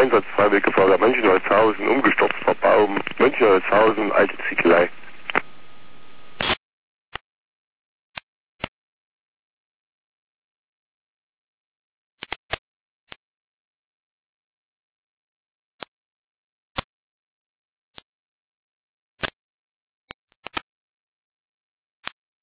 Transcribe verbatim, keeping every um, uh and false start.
Einsatzfreiwillige Feuerwehr Mönchengladbach-Holzhausen umgestürzt, Baum, Mönchengladbach-Holzhausen, alte Ziegelei.